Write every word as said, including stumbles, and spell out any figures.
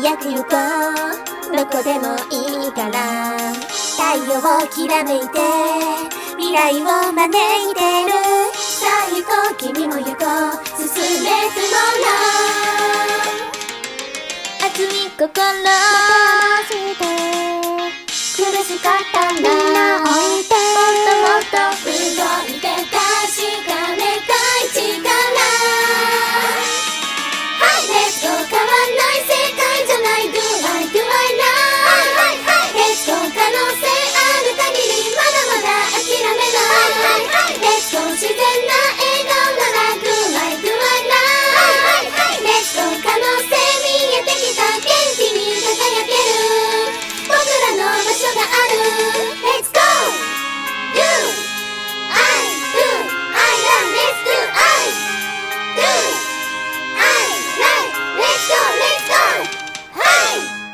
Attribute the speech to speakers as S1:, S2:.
S1: 早く行こう、どこでもいいから太陽きらめいて未来を招いてる。さあ行こう、君も行こう、進めるもの熱い心